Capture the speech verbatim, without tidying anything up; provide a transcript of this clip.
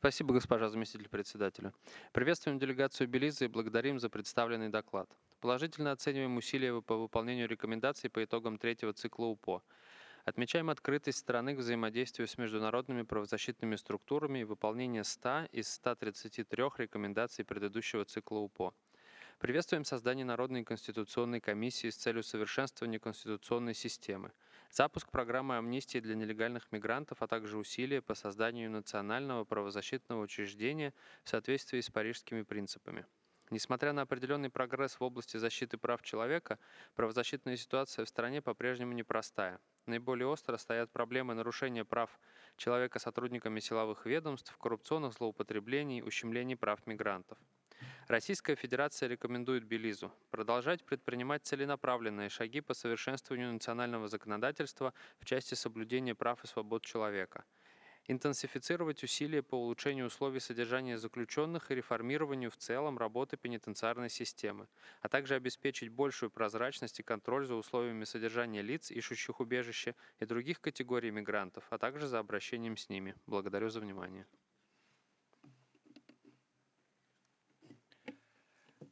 Спасибо, госпожа заместитель председателя. Приветствуем делегацию Белизы и благодарим за представленный доклад. Положительно оцениваем усилия по выполнению рекомендаций по итогам третьего цикла УПО. Отмечаем открытость страны к взаимодействию с международными правозащитными структурами и выполнение ста из ста тридцати трёх рекомендаций предыдущего цикла УПО. Приветствуем создание Народной конституционной комиссии с целью совершенствования конституционной системы, запуск программы амнистии для нелегальных мигрантов, а также усилия по созданию национального правозащитного учреждения в соответствии с парижскими принципами. Несмотря на определенный прогресс в области защиты прав человека, правозащитная ситуация в стране по-прежнему непростая. Наиболее остро стоят проблемы нарушения прав человека сотрудниками силовых ведомств, коррупционных злоупотреблений, ущемлений прав мигрантов. Российская Федерация рекомендует Белизу продолжать предпринимать целенаправленные шаги по совершенствованию национального законодательства в части соблюдения прав и свобод человека, интенсифицировать усилия по улучшению условий содержания заключенных и реформированию в целом работы пенитенциарной системы, а также обеспечить большую прозрачность и контроль за условиями содержания лиц, ищущих убежище, и других категорий мигрантов, а также за обращением с ними. Благодарю за внимание.